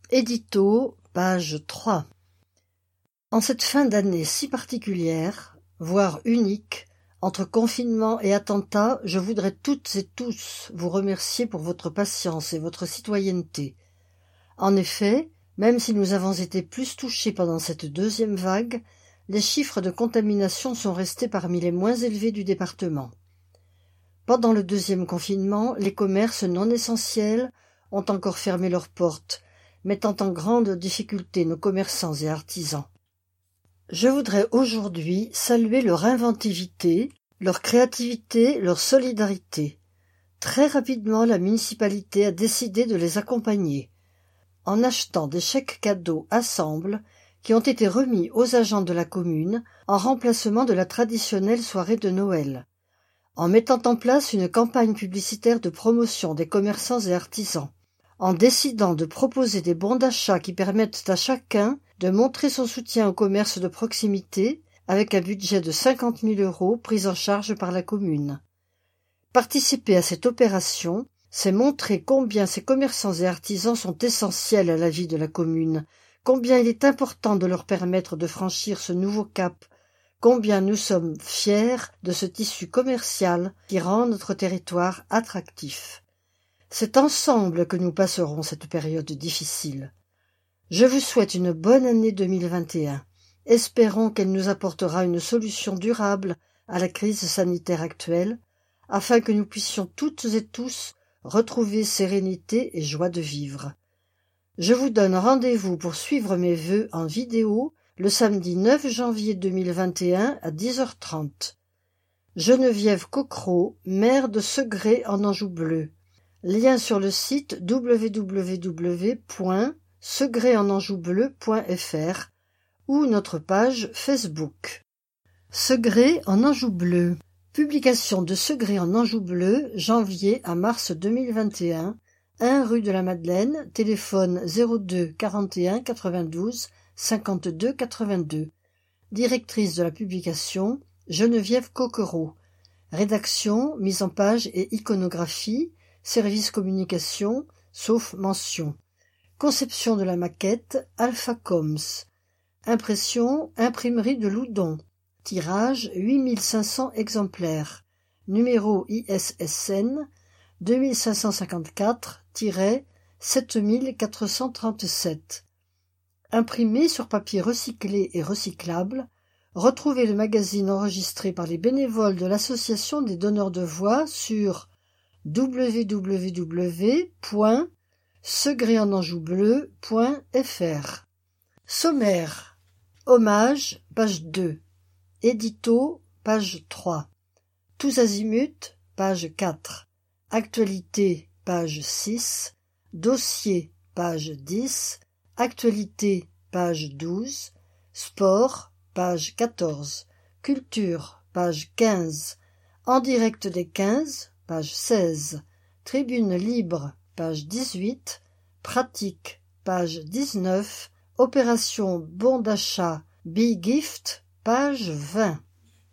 Édito, page 3. En cette fin d'année si particulière, voire unique, entre confinement et attentat, je voudrais toutes et tous vous remercier pour votre patience et votre citoyenneté. En effet, même si nous avons été plus touchés pendant cette deuxième vague, les chiffres de contamination sont restés parmi les moins élevés du département. Pendant le deuxième confinement, les commerces non essentiels ont encore fermé leurs portes, mettant en grande difficulté nos commerçants et artisans. Je voudrais aujourd'hui saluer leur inventivité, leur créativité, leur solidarité. Très rapidement, la municipalité a décidé de les accompagner, en achetant des chèques cadeaux Assemble qui ont été remis aux agents de la commune en remplacement de la traditionnelle soirée de Noël, en mettant en place une campagne publicitaire de promotion des commerçants et artisans, en décidant de proposer des bons d'achat qui permettent à chacun de montrer son soutien au commerce de proximité avec un budget de 50 000 € pris en charge par la commune. Participer à cette opération, c'est montrer combien ces commerçants et artisans sont essentiels à la vie de la commune, combien il est important de leur permettre de franchir ce nouveau cap, combien nous sommes fiers de ce tissu commercial qui rend notre territoire attractif. C'est ensemble que nous passerons cette période difficile. Je vous souhaite une bonne année 2021. Espérons qu'elle nous apportera une solution durable à la crise sanitaire actuelle, afin que nous puissions toutes et tous retrouver sérénité et joie de vivre. Je vous donne rendez-vous pour suivre mes vœux en vidéo le samedi 9 janvier 2021 à 10h30. Geneviève Coquereau, maire de Segré en Anjou bleu. Lien sur le site www.segréenanjoubleu.fr ou notre page Facebook. Segré en Anjou bleu. Publication de Segré en Anjou bleu, janvier à mars 2021, 1 rue de la Madeleine, téléphone 02 41 92 52 82. Directrice de la publication, Geneviève Coquereau. Rédaction, mise en page et iconographie, service communication, sauf mention. Conception de la maquette, Alpha Coms. Impression, imprimerie de Loudon. Tirage, 8500 exemplaires. Numéro ISSN 2554-7437. Imprimé sur papier recyclé et recyclable, retrouvez le magazine enregistré par les bénévoles de l'association des donneurs de voix sur www.segréenanjoubleu.fr. Sommaire. Hommage, page 2. Édito, page 3. Tous azimuts, page 4. Actualité, page 6. Dossier, page 10. Actualité, page 12. Sport, page 14. Culture, page 15. En direct des 15, page 16. Tribune libre, page 18. Pratique, page 19. Opération bon d'achat, Be Gift, page 20.